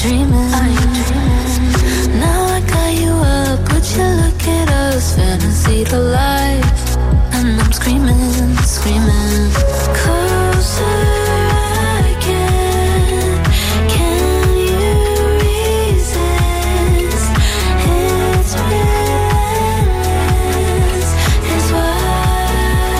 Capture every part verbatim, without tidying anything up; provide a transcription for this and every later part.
dreaming? Are you dreaming? Now I got you up, would you look at us? Fantasy to life, and I'm screaming, screaming. Closer I get, can you resist? It's endless, it's why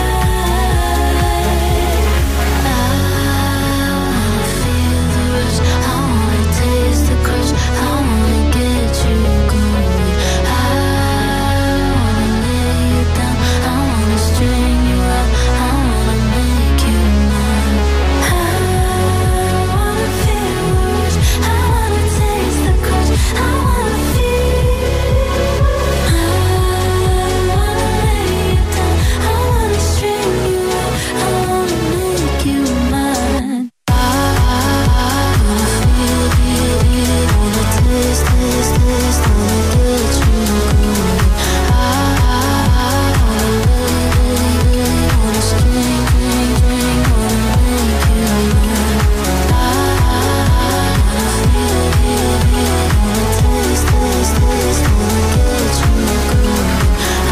I wanna feel the rush, I wanna taste the crush, I wanna get you going. I wanna lay you down, I wanna string you out, I wanna make you mine. I wanna feel the rush, I wanna taste the crush, I wanna feel. I wanna lay you down, I wanna string you out, I wanna make you mine. I wanna feel it, wanna taste, taste, taste, wanna get you going. I wanna lay, wanna string, string, string, wanna make you mine. I wanna feel it, wanna taste, taste, taste, wanna get you going. I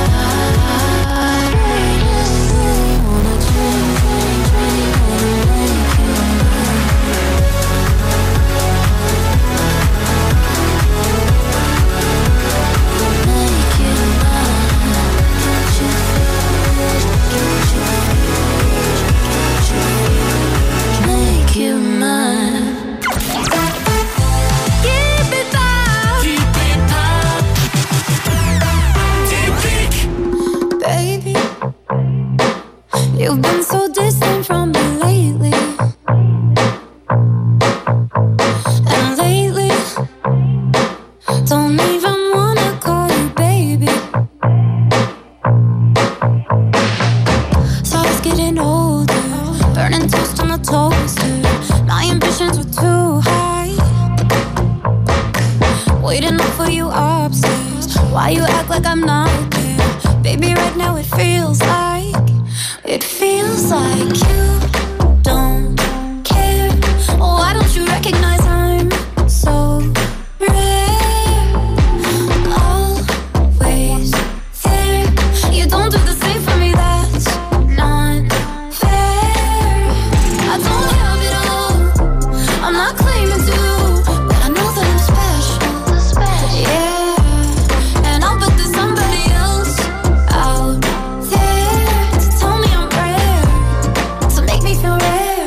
wanna drink, drink, drink, wanna make you mine. Make you mine. Get you feel, get you feel, make you mine. Keep it up, keep it up. Baby, you've been so distant from me lately. And lately, don't even wanna call you baby. So I was getting older, burning toast on the toaster. My ambitions were too high, waiting up for you upstairs. Why you act like I'm not there? Baby, right now it feels like, it feels like you don't care. Why don't you recognize I'm so rare? Always there. You don't do the same for me, that's not fair. I don't have it all, I'm not claiming to, but I know that I'm special. Yeah, and I'll bet there's somebody else out there to tell me I'm rare, to make me feel rare.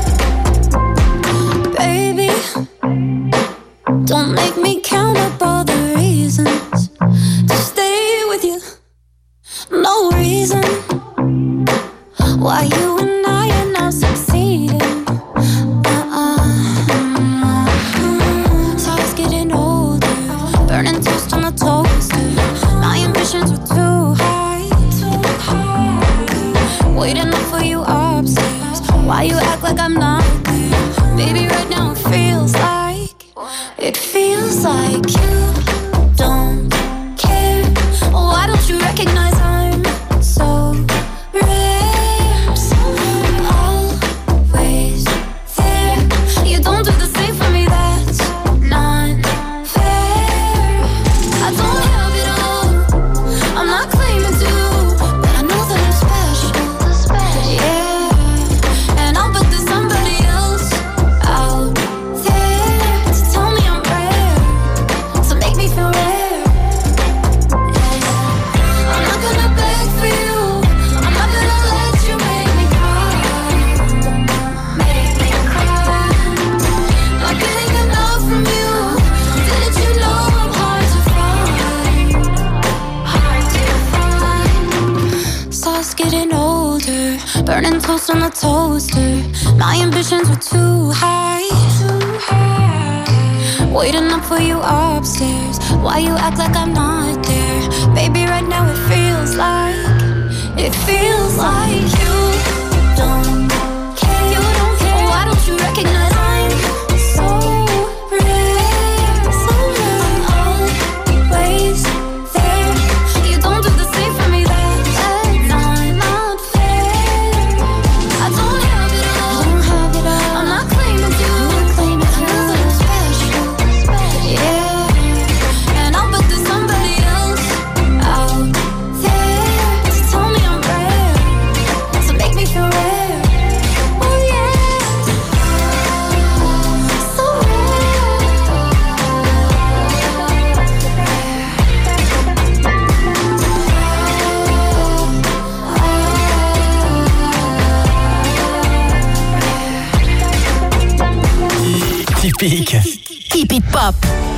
Baby, don't make me count up all the reasons to stay with you. No reason why you and I are not succeeding. Uh-uh. So I was getting older, burning toast on the toaster. My ambitions were too high, too high. Waiting up for you upstairs. Why you act like I'm not there? Baby, right now it feels like, it feels like you don't care. Why don't you recognize I'm so rare? Always there. You don't do the same for me, that's not fair. I don't have it all, I'm not claiming to, but I know that I'm special. Yeah, and I'll bet there's somebody else out there to tell me I'm rare, to make me feel rare. Yeah. I'm not gonna beg for you, I'm not gonna let you make me cry, make me cry. Not getting enough from you, didn't you know I'm hard to find, hard to find. So I was getting older, burning toast on the toaster. My ambitions were too high, too high. Waiting up for you upstairs. Why you act like I'm not there? Baby, right now it feels like, it feels like you don't care. You don't care. Why don't you recognize I'm so rare? So rare. Always there. You don't do the same for me, that's not, not fair. I don't have it all, I'm not claiming to, I know that I'm special. Chic. Keep it pop.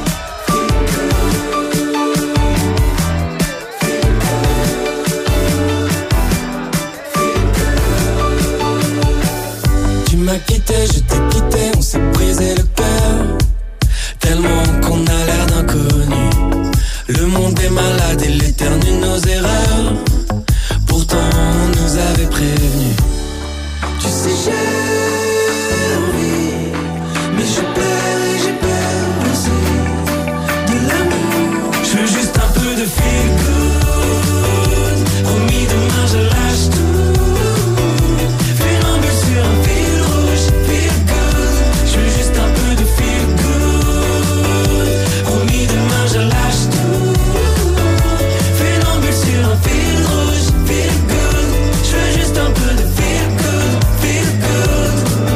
Tu m'as quitté, je t'ai quitté, on s'est brisé le cœur. Tellement qu'on a l'air d'inconnu. Le monde est malade et l'éternue nos erreurs. Pourtant on nous avait prévenus. Tu sais j'ai envie, mais j'ai peur et j'ai peur aussi de l'amour. Je veux juste un peu de feel good. Promis demain je lâche tout. Fais un but sur un fil rouge, feel good. Je veux juste un peu de feel good. Promis demain je lâche tout. Fais un but sur un fil rouge, feel good. Je veux juste un peu de feel good, feel good.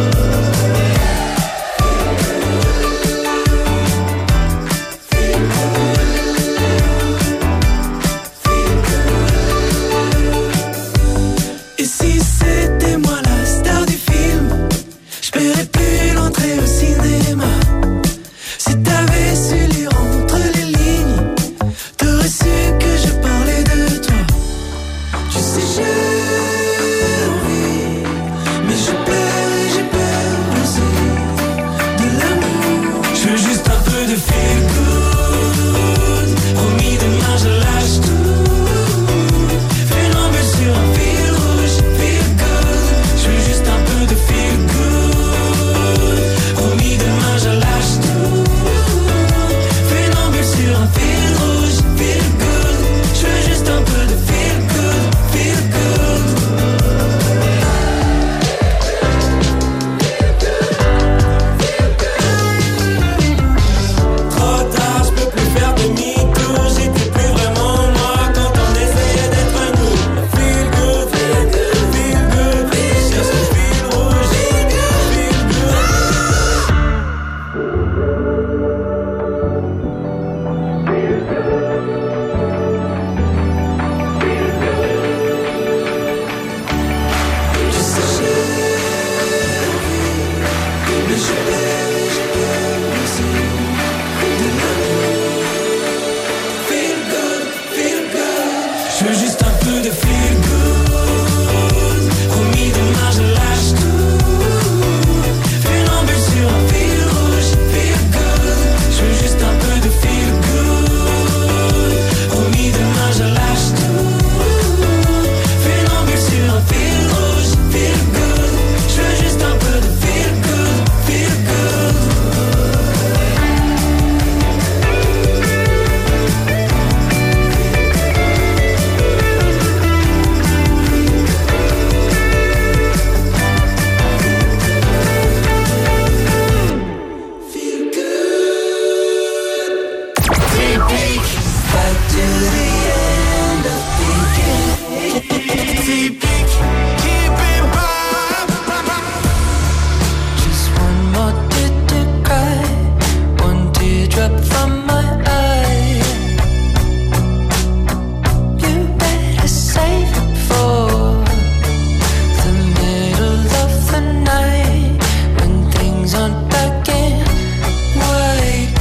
Et si c'était moi la star du film, je paierais plus l'entrée au cinéma. Si t'avais su lire entre les lignes, t'aurais su que je parlais de toi. Tu sais j'ai envie, mais j'ai peur et j'ai peur aussi de l'amour. Je veux juste un peu de feel good. Promis demain je lâche tout. Fais l'embûche sur un fil rouge, feel good. Je veux juste un peu de feel good. Promis demain je lâche tout. Fais l'embûche sur un fil rouge, feel good. Je veux juste un peu de feel good, feel good. Trop tard, je peux plus faire demi-tour. J'étais plus vraiment moi quand on essayait d'être nous. Feel good, feel good, feel good. Je cherche le fil rouge, feel good. Tu sais j'ai envie, mais j'ai peur et j'ai peur aussi de l'amour. Feel good, feel good. Je veux juste un peu de feel good. Promis demain je lâche tout. Fais l'embûche sur un fil rouge, feel good. Je veux juste un peu de feel good. Promis demain je lâche tout. Fais l'embûche sur un fil rouge, feel good. Je veux juste un peu de feel good, feel good. Feel good. Back to the end of beginning. Keep it pop. Just one more tear to cry, one teardrop from my eye. You better save it for the middle of the night when things aren't black and white.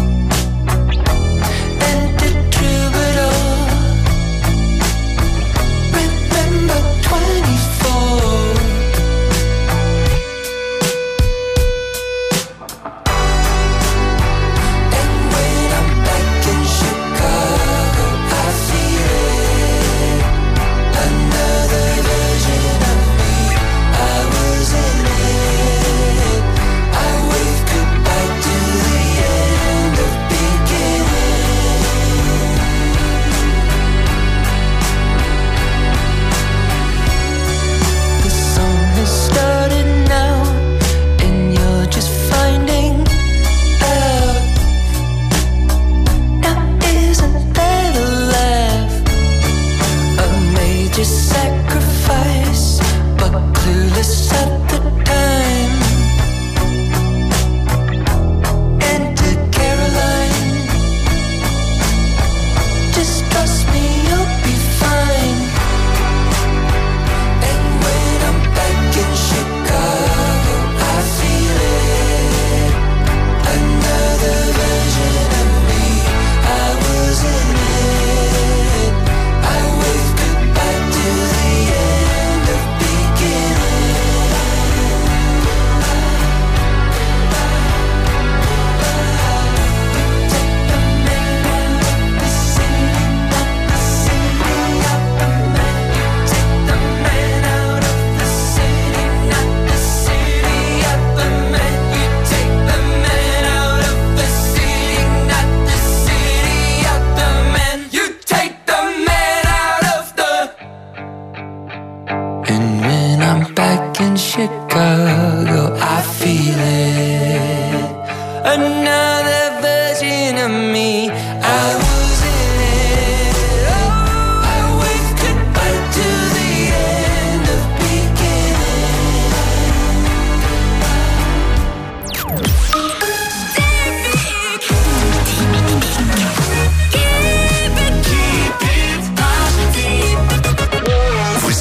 And the troubadour, remember twenty-four. And when I'm back in Chicago, I feel it. Another version of me, I was in it. I wave goodbye to the end of beginning. The song has started now, and you're just finding out. Now isn't that a laugh? A major sacrifice, but clueless at the time. Enter Caroline. Just trust me, you'll be fine. And when I'm back in Chicago, I feel it.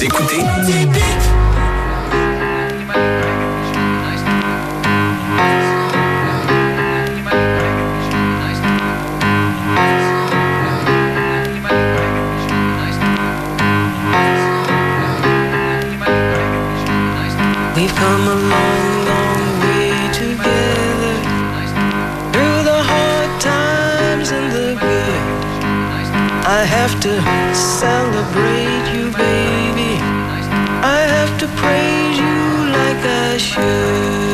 Vous écoutez We've come a long, long way together, through the hard times and the good. I have to celebrate you, baby. I have to praise you like I should.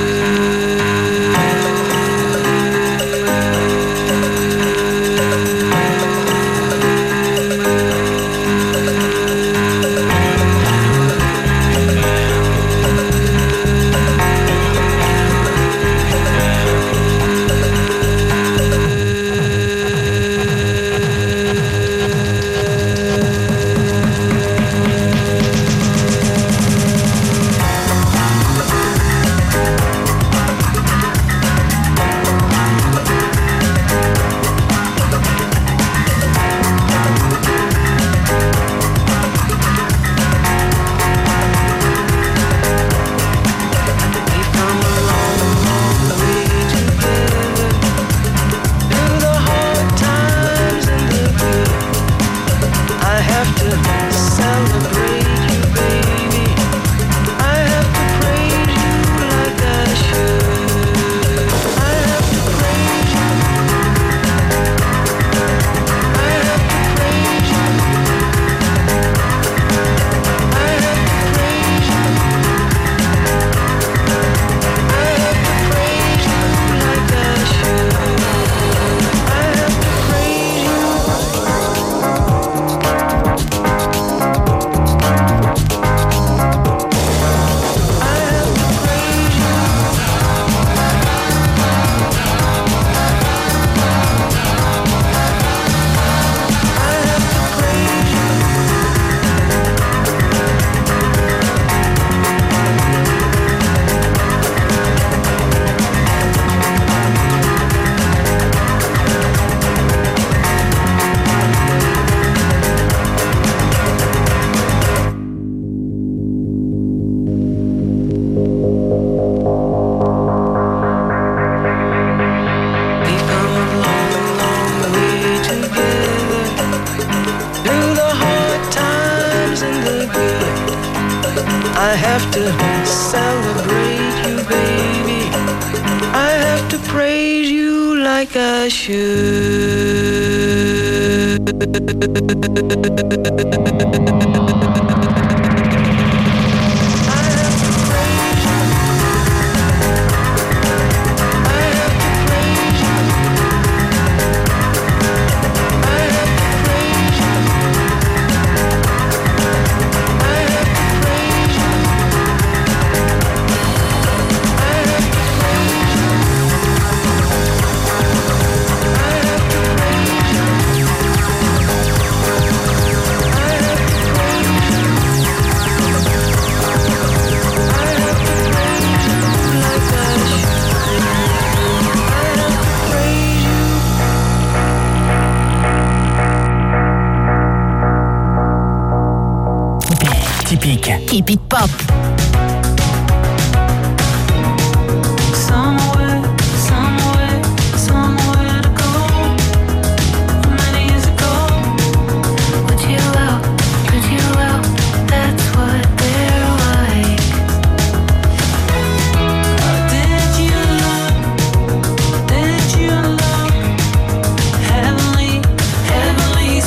Keep it pop.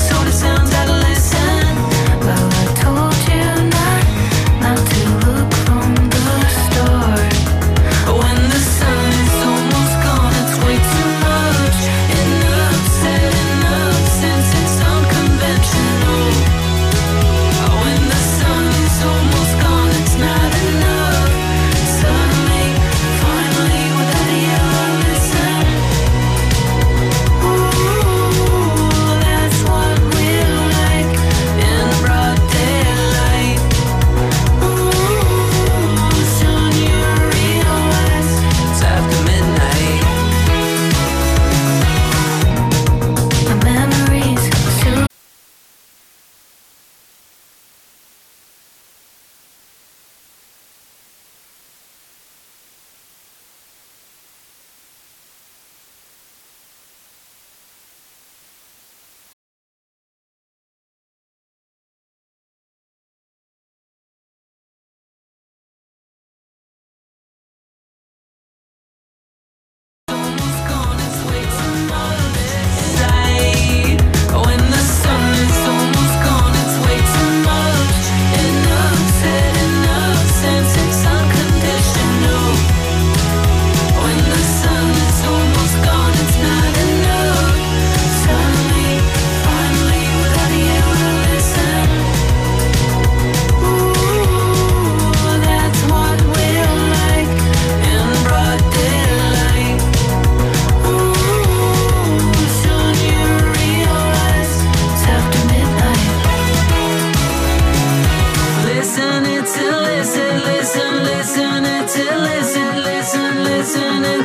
Told you not, not to look for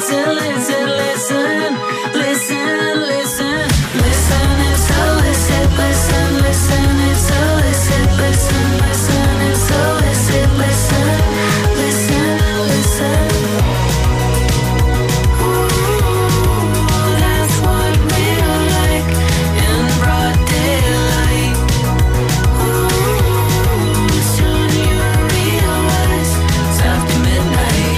listen, listen, listen, listen, listen, listen. It's illicit, listen, listen. It's illicit, listen, listen. It's illicit, listen, listen, listen. Ooh, that's what we're like in broad daylight. Ooh, soon you realize it's after midnight.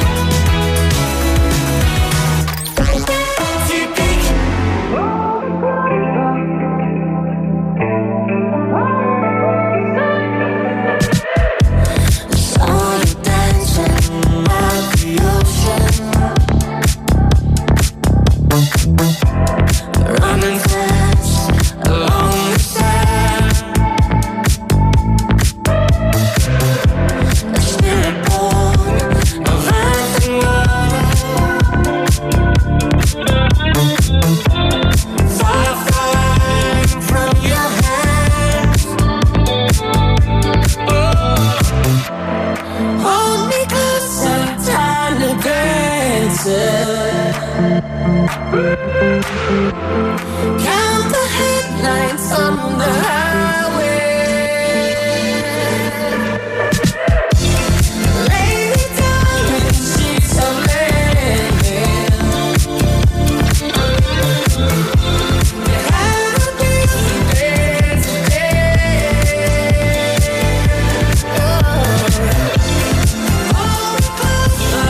Saw you dancing by the ocean, running fast along the sand. A spirit born of earth and water, fire flying from your hands. Hold me closer, tiny dancer. Count the headlights on the highway. Lay me down in sheets of linen. You had a beautiful day today. Hold me closer,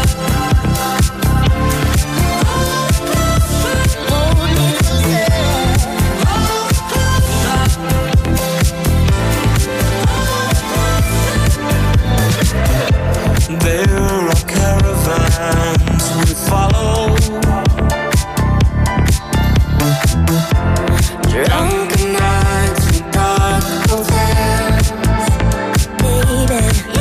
hold me closer, hold me closer. There are caravans we follow, drunken nights in dark hotels, baby.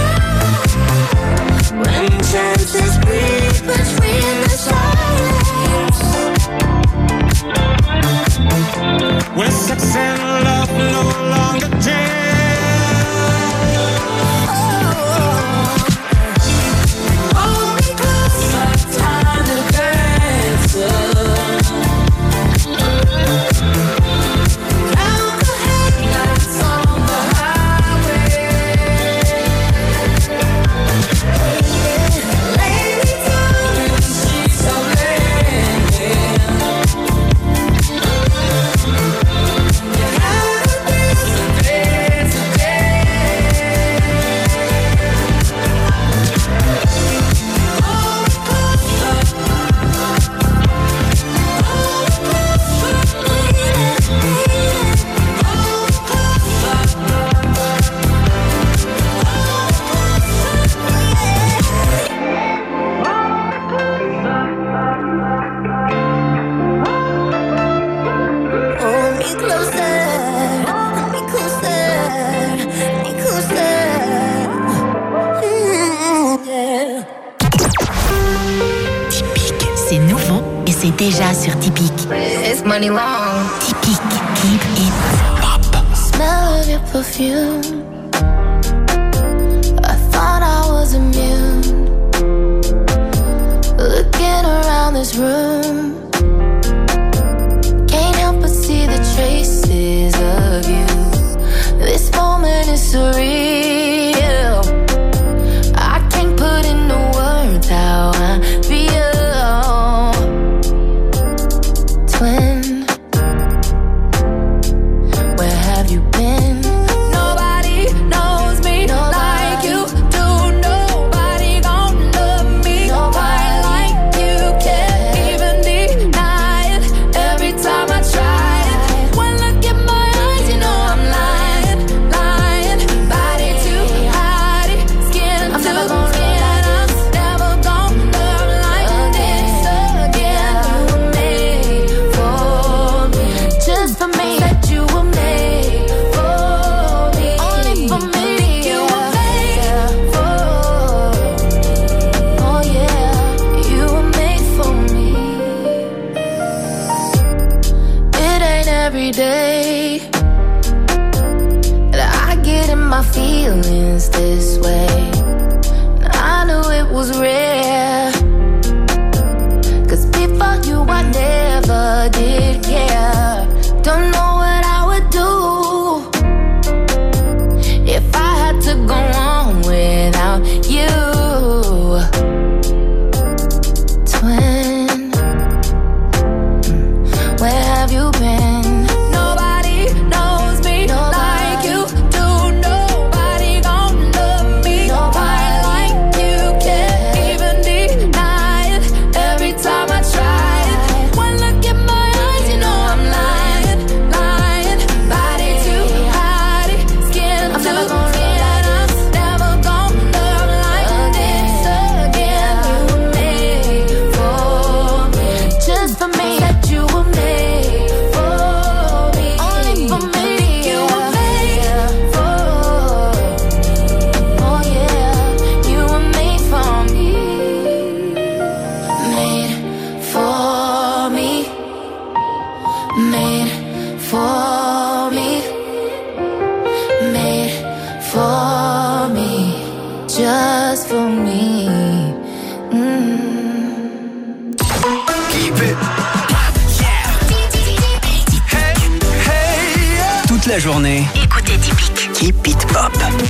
When chances breathe between the silence, where sex and love no longer jam. Hold me closer, tiny dancer. Count the headlights on the highway. Lay me down in sheets of linen. You had a beautiful day today. Hold me closer, hold me closer, baby, baby. Hold me closer, hold me closer, hold me closer, hold me closer. Mm, yeah. Typique, c'est nouveau et c'est déjà sur Typique. It's money long. Typique, keep it pop. Smell of your perfume. I thought I was immune. Looking around this room, can't help but see the traces of you. This moment is surreal. I can't put into words how I feel. Twin, where have you been? Nobody just for me. Mm. Keep it. Hey, hey, yeah. Toute la journée. Écoutez Typique. Keep it pop.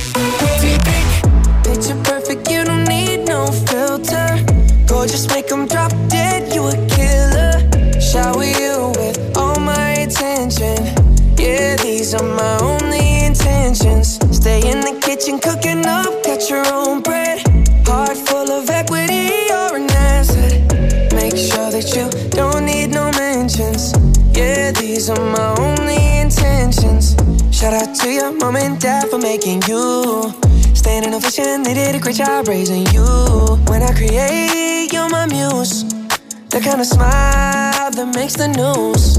Picture perfect, you don't need no filter. Gorgeous, make them drop dead, you a killer. Shower you with all my attention. Yeah, these are my only intentions. Stay in the kitchen, cooking up, got your own bread. Heart full of equity, you're an asset. Make sure that you don't need no mentions. Yeah, these are my only intentions. Shout out to your mom and dad for making you. Standing ovation, they did a great job raising you. When I create, you're my muse. The kind of smile that makes the news.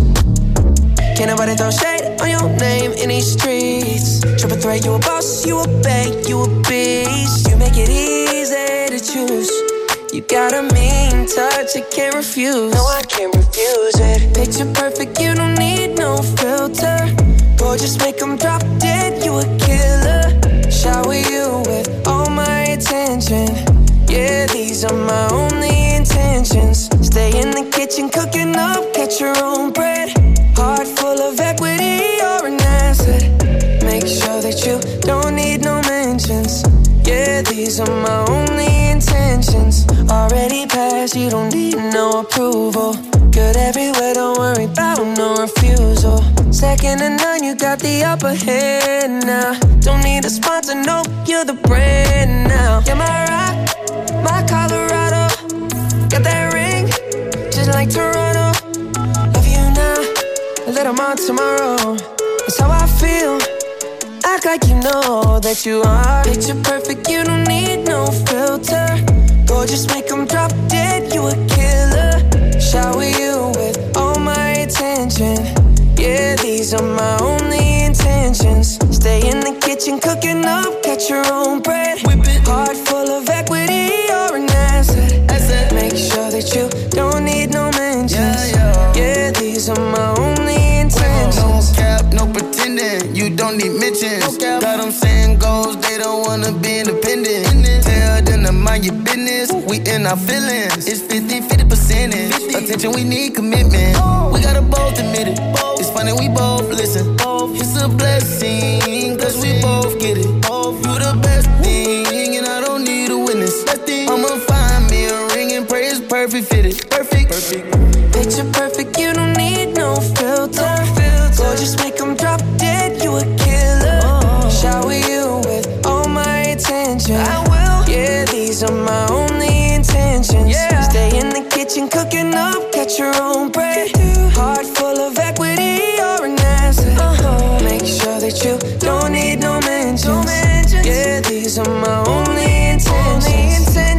Can't nobody throw shade on your name in these streets. Triple threat, you a boss, you a bank, you a beast. You make it easy to choose. You got a mean touch, I can't refuse. No, I can't refuse it. Picture perfect, you don't need no filter. Gorgeous, make them drop dead, you a killer. Shower you with all my attention. Yeah, these are my only intentions. Stay in the kitchen, cooking up, get your own bread. Heart full of equity, you're an asset. Make sure that you don't need no mentions. Yeah, these are my only intentions. Already passed, you don't need no approval. Good everywhere, don't worry about no refusal. Second to none, you got the upper hand now. Don't need a sponsor, no, you're the brand now. You're my rock, my Colorado. Got that ring, just like Toronto. Love you now, a little more tomorrow. That's how I feel. Act like you know that you are. Picture perfect, you don't need no filter. Gorgeous, make them drop dead, you a killer. Shower you with all my attention. Yeah, these are my only intentions. Stay in the kitchen, cooking up, get your own bread. Heart full of equity, you're an asset. asset. Make sure that you don't need no mentions. Yeah, yeah. Yeah, these are my only intentions. No cap, no pretending, you don't need mentions. No got them saying goals, they don't wanna be independent. Tell them to mind your business, we in our feelings. It's fifty, fifty percentage. Attention, we need commitment. We gotta both admit it. It's funny, we both listen. It's a blessing, cause we both get it. You the best thing, and I don't need a witness. I'ma find me a ring and pray it's perfect fitted. Perfect, perfect. Picture perfect, you don't need no filter. Gorgeous, make them drop dead, you a killer. Shower you with all my attention. I will. Yeah, these are my only intentions. Yeah. Stay in the kitchen, cooking up, get your own bread. Heart full of equity, you're an asset. Uh-huh. Make sure that you don't need no mentions. No mentions. Yeah, these are my only intentions. Only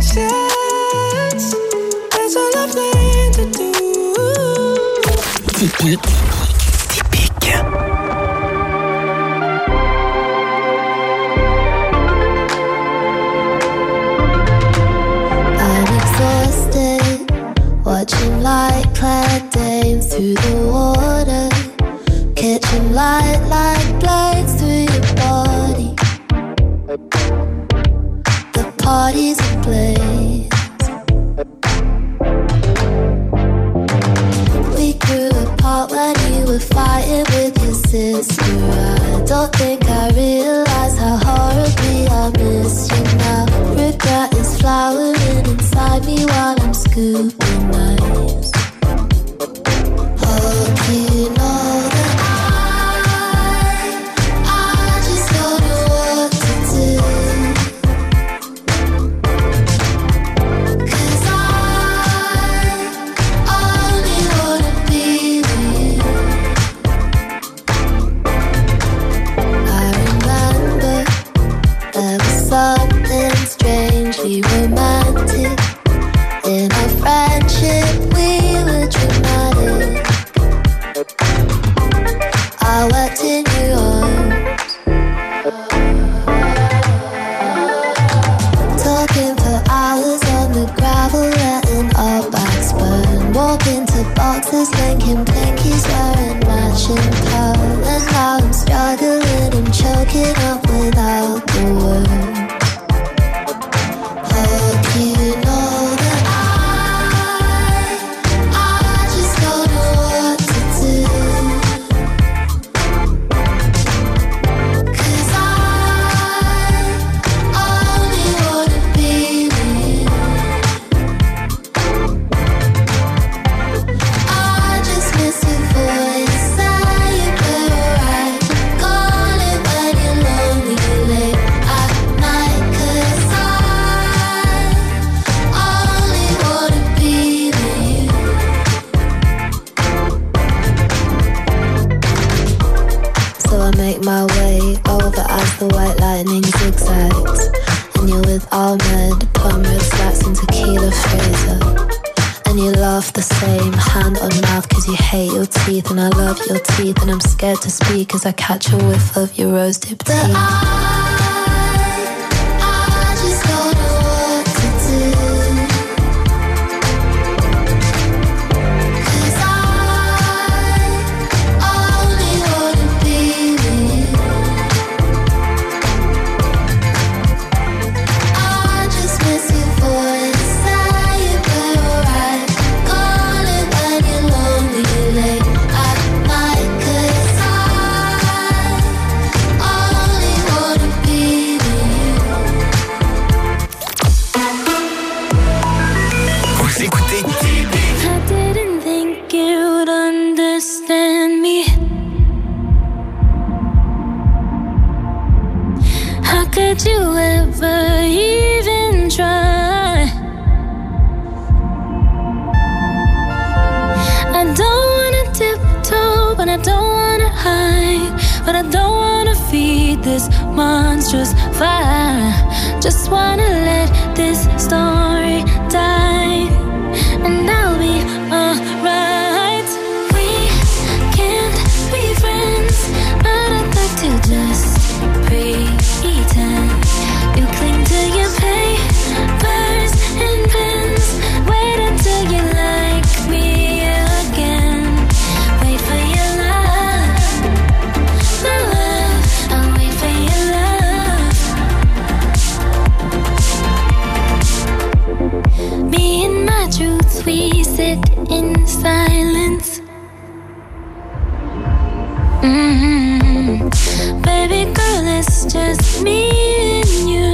intentions. That's all I plan to do. Typique. Typique. I'm exhausted, watching light clad dames through the water, catching light like blades through your body. The party's ablaze. We grew apart when you were fighting with your sister. I don't think I realized how horribly I missed you now. Regret is flowering inside me while I'm scooping knives. Hope you know that I, I just don't know what to do. 'Cause I only wanna be with you. I remember there was something strangely romantic in our friendship. We were dramatic. I wept in your arms, talking for hours on the gravel, letting our backs burn. Walking to boxes, linking pinkies, wearing matching pearl. And now I'm struggling and choking up without the words. lightning zigzags. And you're with Ahmed, plum red slats and tequila Fraser. And you laugh the same, hand on mouth cause you hate your teeth. And I love your teeth and I'm scared to speak cause I catch a whiff of your rose dipped teeth. But I, I just don't know what to do. Cause I only wanna be with you. I just miss your voice, say you play alright. Call it when you're lonely late at night. Cause I only wanna be with you. Vous écoutez T P. I didn't think you'd understand me. How could you ever even try? I don't wanna tiptoe, but I don't wanna hide. But I don't wanna feed this monstrous fire. Just wanna let this story die, and I'll be alright. We can't be friends, but I'd like to just pretend. You cling to your papers and pens. Wait until you like me again. Wait for your love, my love. I'll wait for your love. Me and my truth, we sit in silence. Mm-hmm. Baby girl, it's just me and you.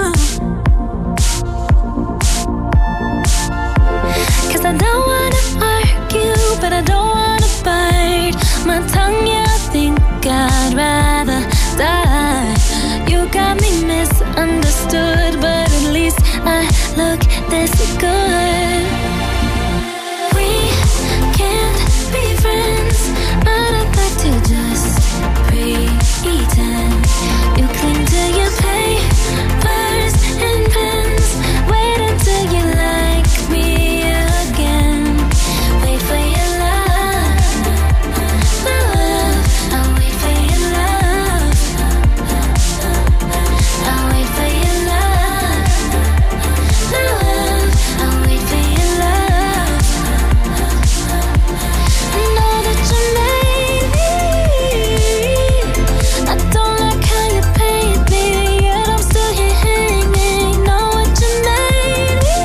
Cause I don't wanna argue, but I don't wanna bite my tongue, yeah, I think I'd rather die. You got me misunderstood, but at least I look this good. We can't be friends, but I'd like to just pretend. You cling to your papers and pens. Wait until you like me again. Wait for your love, my love. I'll wait for your love. I'll wait for your love, my love. I'll wait for your love. I know that you made me. I don't like how you paid me, yet I'm still here hanging. Know what you made me.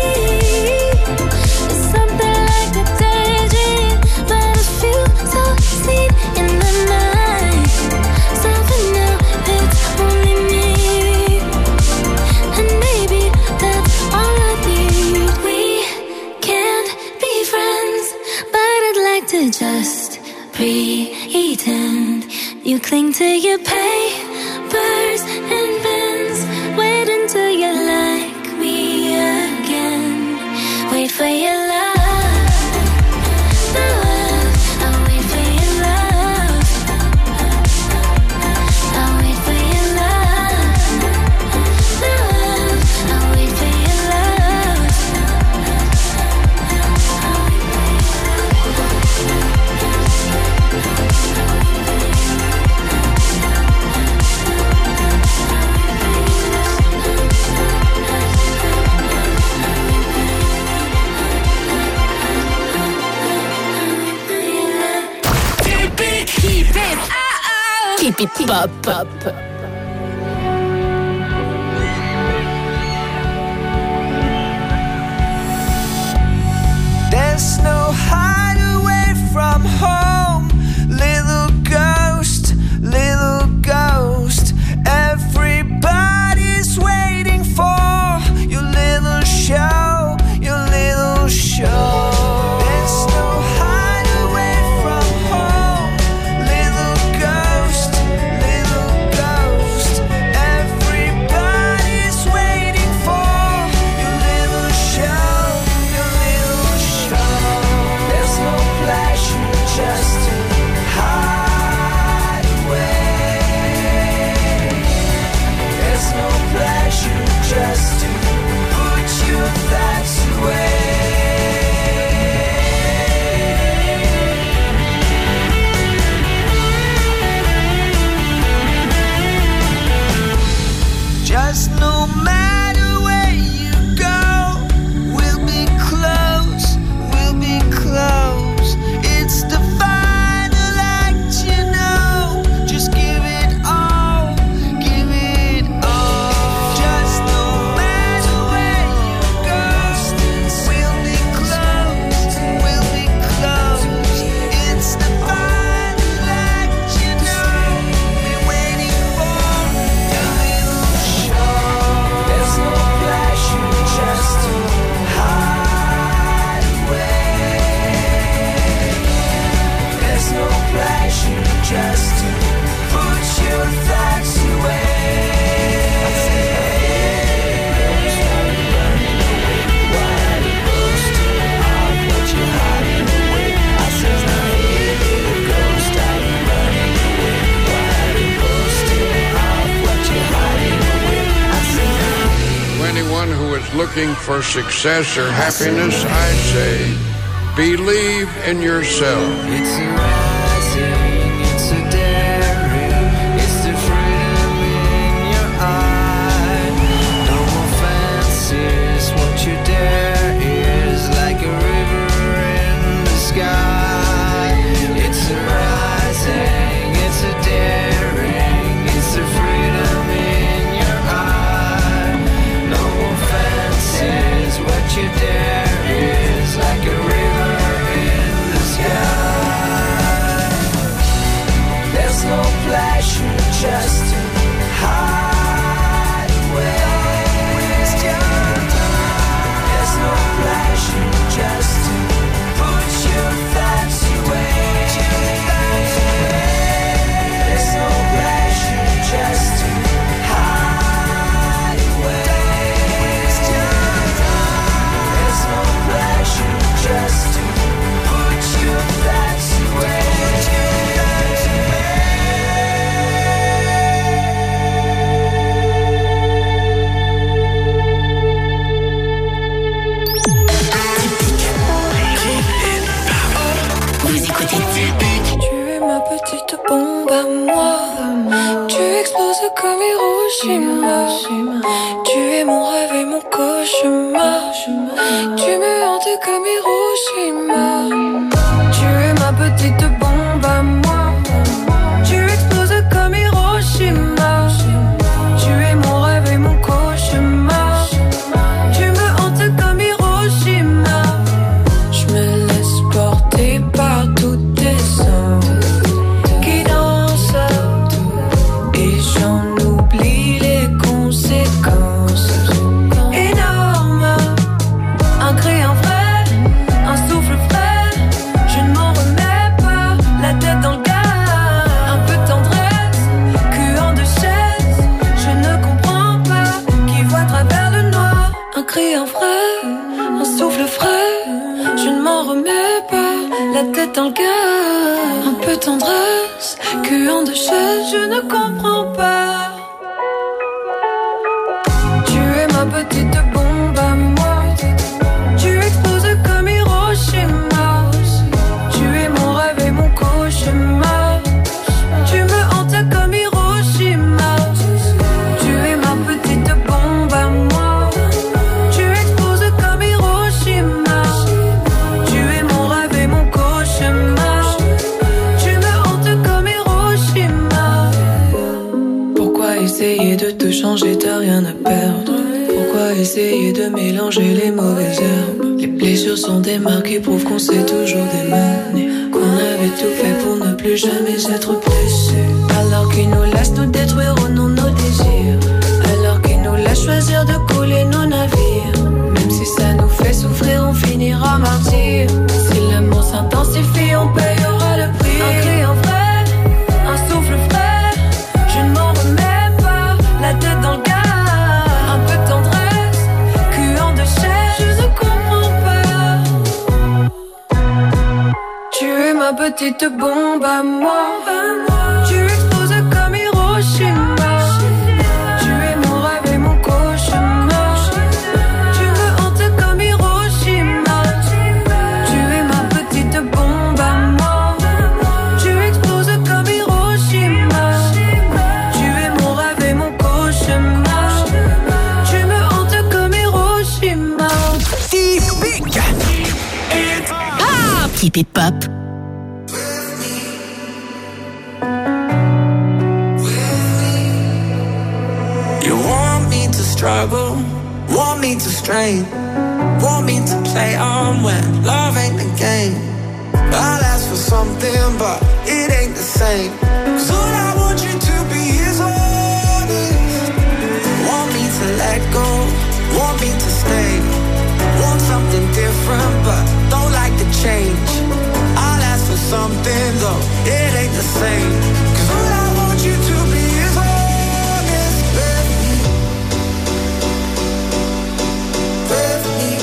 It's something like a daydream, but I feel so seen in the night. So for now, it's only me, and maybe that's all I need. We can't be friends, but I'd like to just pretend. You cling to your papers and pens. Wait until you like me again. Wait for your love, my love. I'll wait for your love. I'll wait for your love, my love. I'll wait for your love. Keep it pop up. There's no hideaway from home, little ghost, little ghost. Everybody's waiting for your little show, your little show. There's no hideaway from home, little ghost, little ghost. anyone who is looking for success or happiness, I say, believe in yourself. It's a rising, it's a daring, it's the freedom in your eye. No more fancies, what you dare is like a river in the sky. It's a rising, it's a daring, it's the freedom in your eye. No more fancies, what you dare is like a river in the sky. There's no pleasure just to hide away. There's no pleasure just to put your thoughts away. There's no pleasure just to hide away. There's no pleasure just to put your thoughts away. Vous écoutez Typique. Tu es ma petite bombe à moi. Tu exploses comme Hiroshima. Tu es mon rêve et mon cauchemar. Tu me hantes comme Hiroshima. Tu es ma petite bombe à moi. Tu exploses comme Hiroshima. Tu es mon rêve et mon cauchemar. Tu me hantes comme Hiroshima. Je me laisse porter par toutes tes sens qui dansent et j'en oublie les conséquences énormes. Un cri, un vrai, un souffle frais. Je ne m'en remets pas, la tête dans le gaz. Un peu de tendresse, cul en deux chaises. Je ne comprends pas qui voit à travers le noir. Un cri, un vrai, un souffle frais. Je ne m'en remets pas, la tête dans le gaz. Un peu de tendresse, cul en deux chaises. Je ne comprends pas. Tu es ma petite bombe à moi. Tu exploses comme Hiroshima. Tu es mon rêve et mon cauchemar. Tu me hantes comme Hiroshima. Tu es ma petite bombe à moi. Tu exploses comme Hiroshima. Tu es mon rêve et mon cauchemar. Tu me hantes comme Hiroshima. Pourquoi essayer de te changer, t'as rien à perdre. Pourquoi essayer de mélanger les mauvaises herbes? Les blessures sont des marques qui prouvent qu'on s'est toujours démené, qu'on avait tout fait pour ne plus jamais être blessé. Alors qu'ils nous laissent nous détruire au nom de nos désirs. Alors qu'ils nous laissent choisir de couler nos navires. Même si ça nous fait souffrir, on finira martyr. Si l'amour s'intensifie, on payera le prix. Un cri, un vrai, un souffle frais. Je ne m'en remets pas, la tête dans le gaz. Un peu de tendresse, cul en deux chaises. Je ne comprends pas. Tu es ma petite bombe à moi. Tu exploses comme Hiroshima. Tu es mon rêve et mon cauchemar. Tu me hantes comme Hiroshima. Tu es ma petite bombe à moi. Tu exploses comme Hiroshima. Tu es mon rêve et mon cauchemar. Tu me hantes comme Hiroshima. Typique. Keep it pop. You want me to struggle, want me to strain, want me to play on when love ain't the game. I'll ask for something, but it ain't the same. Cause all I want you to be is honest. Want me to let go, want me to stay. Want something different, but don't like the change. I'll ask for something, though it ain't the same. Cause all I want you to be is honest with me. With me.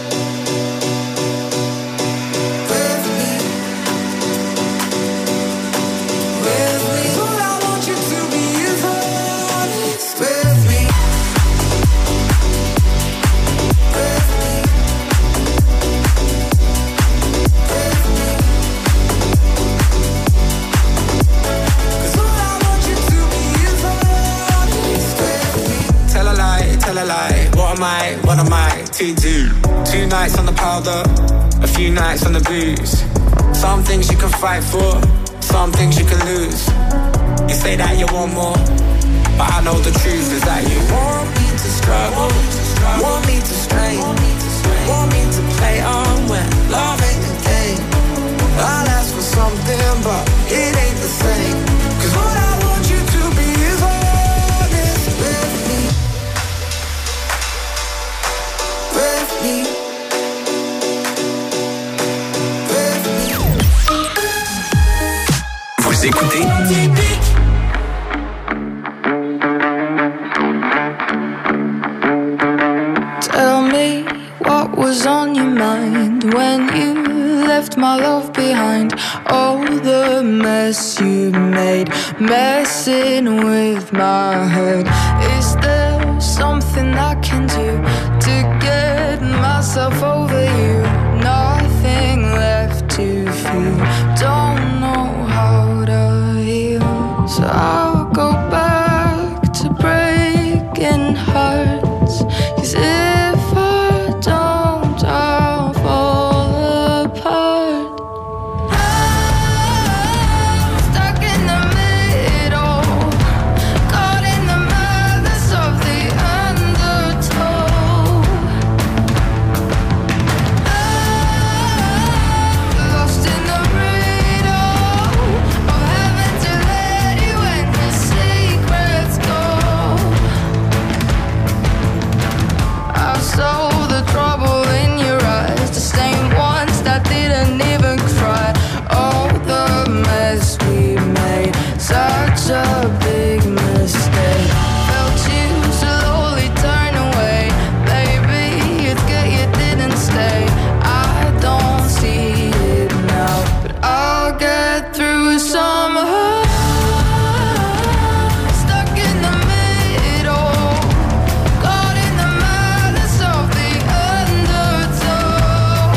With me. With me. All I want you to be is honest with me. lie, tell a lie. What am I, what am I to do? Two nights on the powder, a few nights on the booze. Some things you can fight for, some things you can lose. You say that you want more, but I know the truth is that you want me to struggle, want me to strain, want me to play on when love ain't the game. I'll ask for something, but it ain't the same. Cause what I want you to be is honest with me, with me, with me. Vous écoutez Tell me what was on your mind when you left my love behind. Oh, the mess you made, messing with my head. Is there something I can do to get myself over you? Nothing left to feel, don't know how to heal. So I'll go back to breaking hearts, 'cause if I don't, I'll fall apart. I'm stuck in the middle, caught in the madness of the undertow. I'm lost in the riddle of having to let you in your secrets go. I saw the trouble in your eyes, the same ones that didn't even cry. Oh, the mess we made, such a big mistake. Felt you slowly turn away, baby, it's good you didn't stay. I don't see it now, but I'll get through somehow. Stuck in the middle, caught in the madness of the undertow.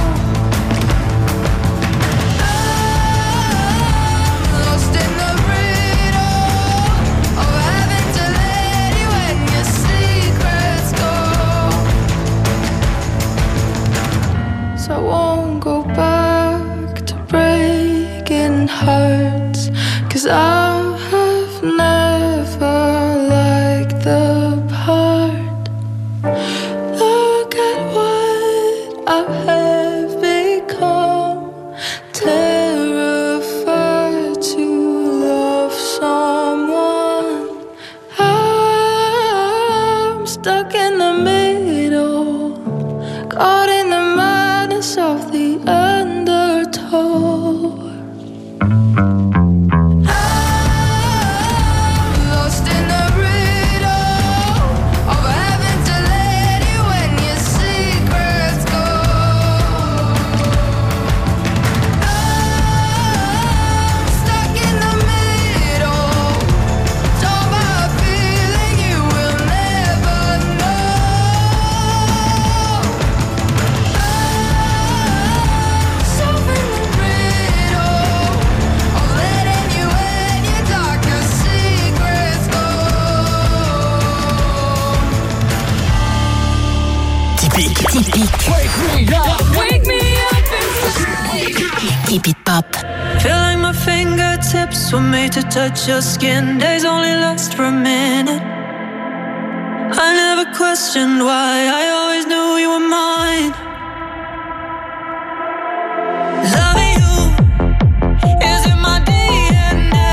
I'm lost in the riddle of having to let you in your secrets go. So I won't go back to breaking hearts, 'cause I have never liked the part. Look at what I have become, terrified to love someone. I'm stuck in the middle, caught in the madness of the undertow. Lost in the riddle of having to let you in your secrets go. I'm stuck in the middle, torn by a feeling you will never know. Solving the riddle of letting you in your darkest secrets go. Typique. Typique. Wake me up inside. Keep it pop. Feel like my fingertips were made to touch your skin. Days only last for a minute. I never questioned why, I always knew you were mine. Loving you is in my D N A.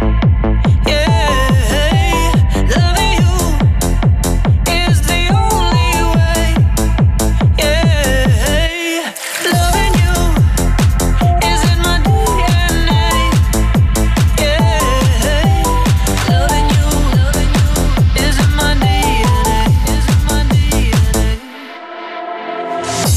Yeah, loving you is the only way. Yeah, loving you is in my D N A. Yeah, loving you, loving you is in my D N A. Is in my D N A.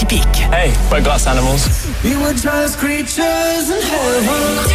Typique. Hey, what glass animals? We were just creatures in heaven.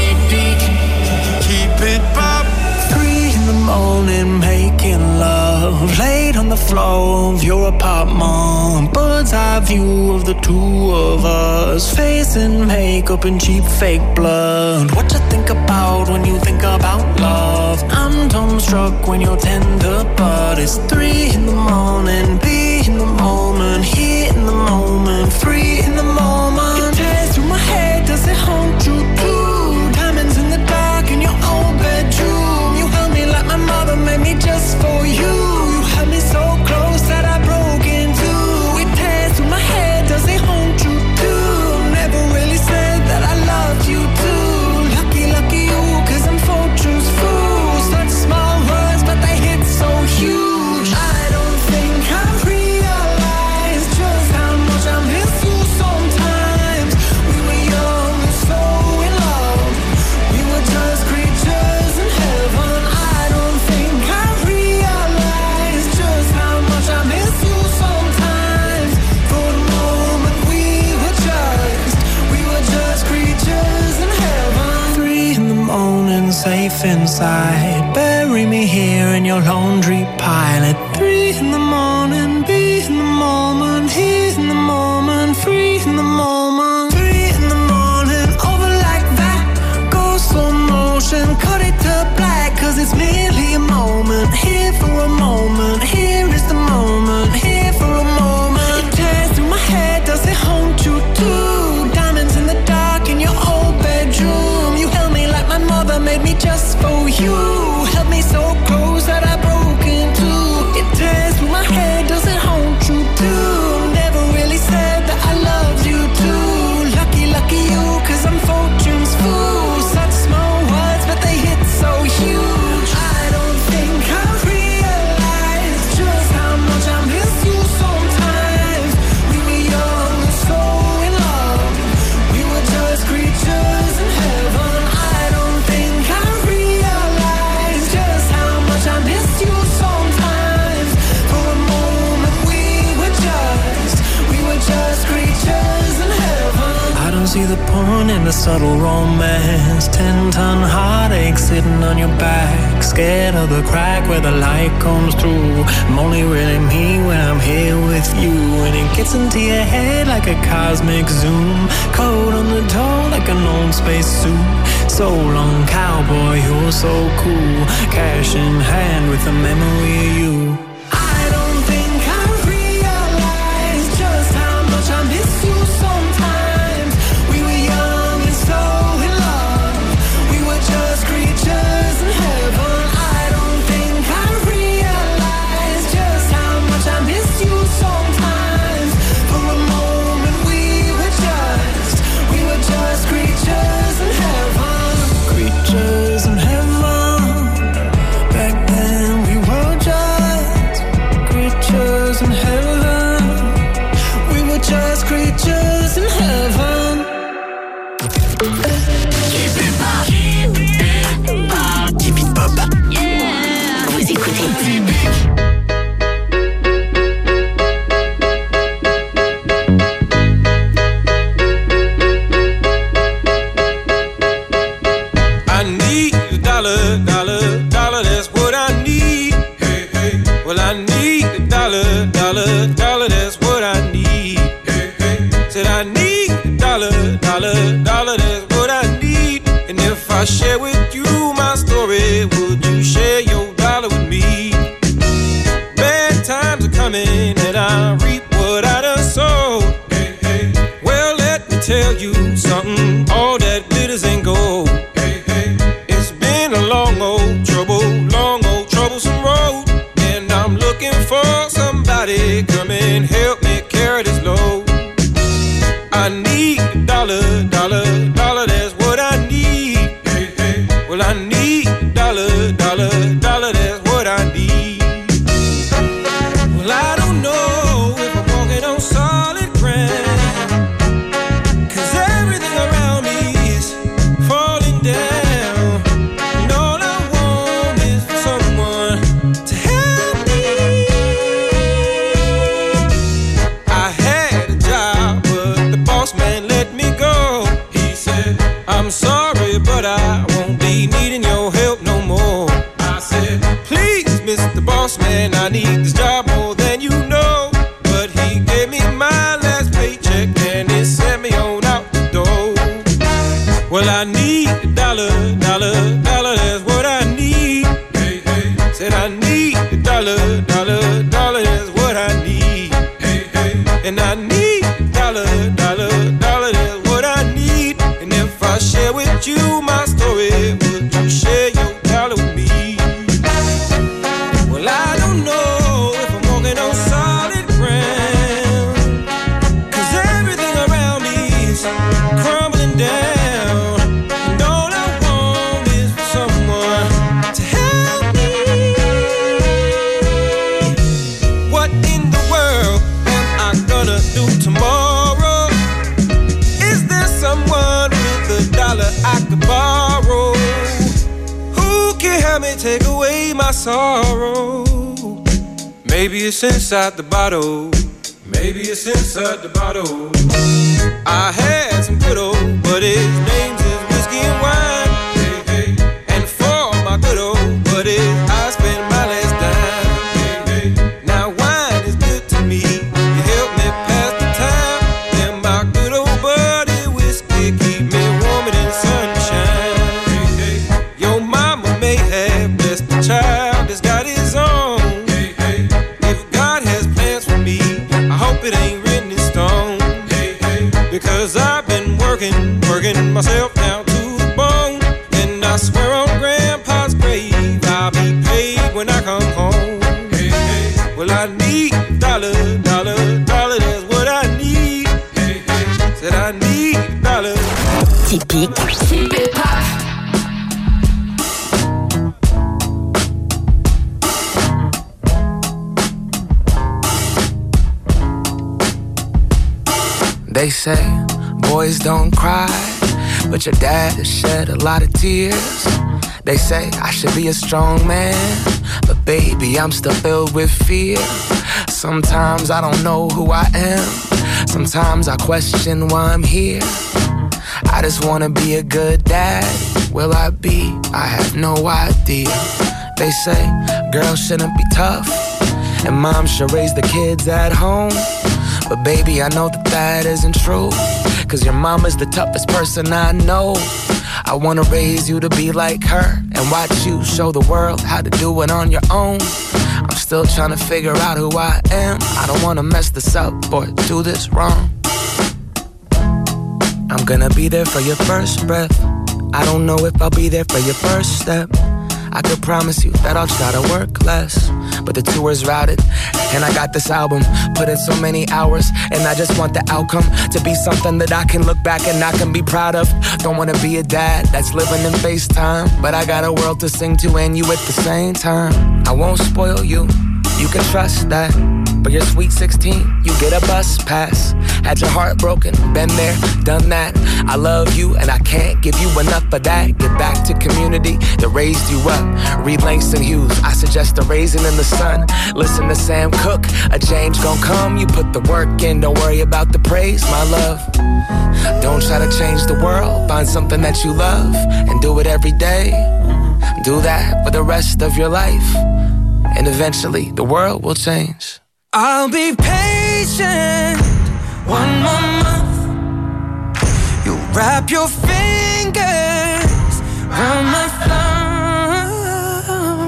Keep it pop. Three in the morning, making love. Laid on the floor of your apartment. Bird's eye view of the two of us. Facing makeup and cheap fake blood. What you think about when you think about love? I'm dumbstruck when you're tender, but it's three in the morning. Be in the moment, here in the moment, free in the moment. It tears through my head, does it haunt you too? Diamonds in the dark in your old bedroom. You held me like my mother made me just for you. You held me so close that I broke in two. It tears through my head, does it haunt you too? Never really said that I loved you too. Lucky, lucky you, cause I'm fortune's fool. Such small words, but they hit so huge. I don't think I realized just how much I miss you sometimes. We were young and so in love. We were just creatures in heaven. I don't think I realized just how much I miss you sometimes. For the moment we were just, we were just creatures in heaven. Three in the morning, safe inside. Bury me here in your laundry pile. At three in the morning, be in the moment, here in the moment, free in the moment. Three in the morning, over like that. Go slow motion, cut it to black, cause it's merely a moment. Here for a moment, here is the moment, here for a moment. It tears through my head, does it haunt you too? Diamonds in the dark in your old bedroom. You held me like my mother made me just for you. Held me so close that I broke in two. It tears through my head, does it haunt you too? Never really said that I loved you too. Lucky, lucky you, cause I'm fortune's fool. Such small words, but they hit so huge. I don't think I realized just how much I miss you sometimes. We were young and so in love. We were just creatures in heaven. I don't think I realized just how much I miss you sometimes. For a moment we were just, we were just creatures in heaven. I don't see the point in the subtle romance. Ten ton heartache sitting on your back. Scared of the crack where the light comes through. I'm only really me when I'm here with you. And it gets into your head like a cosmic zoom. Code on the door like an old space suit. So long cowboy, you're so cool. Cash in hand with the memory of you. I don't think I realized just how much I miss you sometimes. We were young and so in love. We were just creatures in heaven. I don't think I realized just how much I miss you sometimes. For a moment we were just, we were just creatures in heaven. Creatures in heaven. Back then we were just creatures in heaven. We were just creatures in heaven. Keep it pop. Vous écoutez I need a dollar, dollar, dollar, that's what I need. Hey, hey. Well, I need a dollar, dollar, dollar, that's what I need. Hey, hey. Said I need a dollar, dollar, dollar, that's what I need. And if I share with you my story, would you share your dollar with me? Bad times are coming and I reap what I done sowed. Hey, hey. Well, let me tell you something, all that glitters ain't gold. It's been a long old trouble, long old troublesome road. And I'm looking for somebody come and help me carry this load. I need a dollar, dollar, dollar, that's what I need. Hey, hey. Well, I need a dollar, dollar, dollar, that's what I need. Well, I don't know if I'm walking on solid ground, cause everything around me is falling down. And all I want is for someone to help me. I had a job need this job more than you know. But he gave me my last paycheck and he sent me on out the door. Well, I need a dollar, dollar, dollar, that's what I need. Hey, hey. Said I need a dollar, dollar, dollar, that's what I need. Hey, hey. And I need a dollar, dollar, dollar, that's what I need. And if I share with you my story, would you share your dollar with me? Well, I don't know if I'm walking on solid ground, 'cause everything around me is crumbling down. And all I want is for someone to help me. What in the world am I gonna do tomorrow? Is there someone with a dollar I could borrow? Who can help me take away my sorrow? Maybe it's inside the bottle. Maybe it's inside the bottle. I had some good old buddies, names is whiskey and wine. Hey, hey. And for my good old buddies, I spent my last dime. Hey, hey. Now wine is good to me. You help me pass the time. And my good old buddy whiskey keep me warm in the sunshine. Hey, hey. Your mama may have blessed the child that's got his own. Hey, hey. If God has plans for me, I hope it ain't written in stone. Hey, hey. Because I've been working, working myself down to the bone. And I swear on Grandpa's grave, I'll be paid when I come home. Hey, hey. Well, I need a dollar, dollar, dollar, that's what I need. Hey, hey. Said I need a dollar. Typique. Keep it pop. They say boys don't cry, but your dad has shed a lot of tears. They say I should be a strong man, but baby, I'm still filled with fear. Sometimes I don't know who I am. Sometimes I question why I'm here. I just wanna be a good dad. Will I be? I have no idea. They say girls shouldn't be tough, and mom should raise the kids at home. But baby, I know that that isn't true, 'cause your mama's the toughest person I know. I wanna raise you to be like her, and watch you show the world how to do it on your own. I'm still trying to figure out who I am. I don't wanna mess this up or do this wrong. I'm gonna be there for your first breath. I don't know if I'll be there for your first step. I could promise you that I'll try to work less, but the tour's routed, and I got this album, put in so many hours, and I just want the outcome to be something that I can look back and I can be proud of. Don't wanna be a dad that's living in FaceTime, but I got a world to sing to and you at the same time. I won't spoil you, you can trust that, but you're sweet sixteen, you get a bus pass. Had your heart broken, been there, done that. I love you and I can't give you enough of that. Get back to community that raised you up. Read Langston Hughes, I suggest a Raisin in the Sun. Listen to Sam Cooke, a change gon' come. You put the work in, don't worry about the praise, my love. Don't try to change the world, find something that you love and do it every day. Do that for the rest of your life, and eventually the world will change. I'll be patient one more month. You wrap your fingers around my thumb.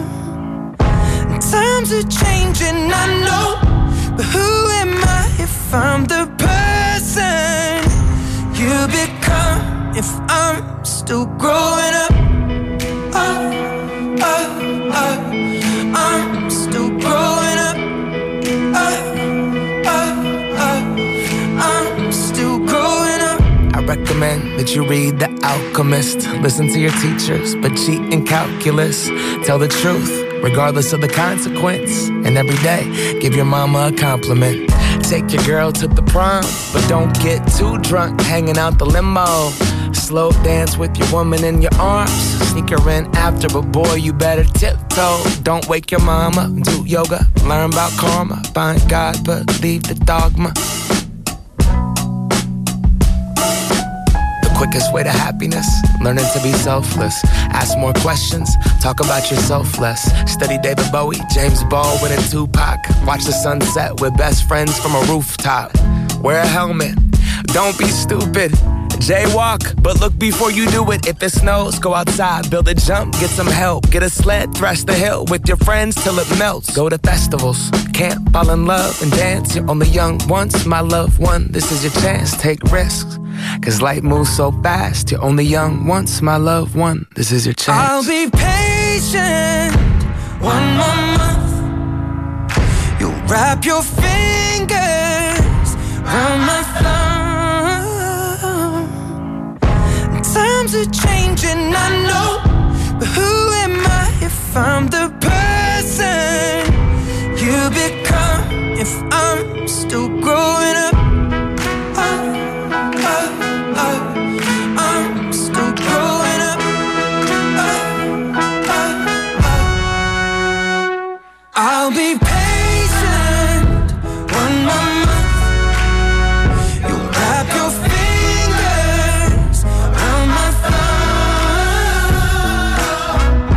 Times are changing, I know, but who am I if I'm the person you become? If I'm still growing up, oh, oh, oh, I'm still growing up. Oh, oh, oh, I'm still growing up. I recommend that you read The Alchemist. Listen to your teachers, but cheat in calculus. Tell the truth, regardless of the consequence. And every day, give your mama a compliment. Take your girl to the prom, but don't get too drunk hanging out the limo. Slow dance with your woman in your arms. Sneak her in after, but boy, you better tiptoe. Don't wake your mama. Do yoga, learn about karma. Find God, but leave the dogma. quickest way to happiness, learning to be selfless. Ask more questions, talk about yourself less. Study David Bowie, James Baldwin, and Tupac. Watch the sunset with best friends from a rooftop. Wear a helmet, don't be stupid. Jaywalk, but look before you do it. If it snows, go outside, build a jump, get some help. Get a sled, thrash the hill with your friends till it melts. Go to festivals, camp, fall in love and dance. You're only young once, my loved one. This is your chance, take risks. Cause life moves so fast. You're only young once, my loved one. This is your chance. I'll be patient one more month. You wrap your fingers around my thumb. Times are changing, I know, but who am I if I'm the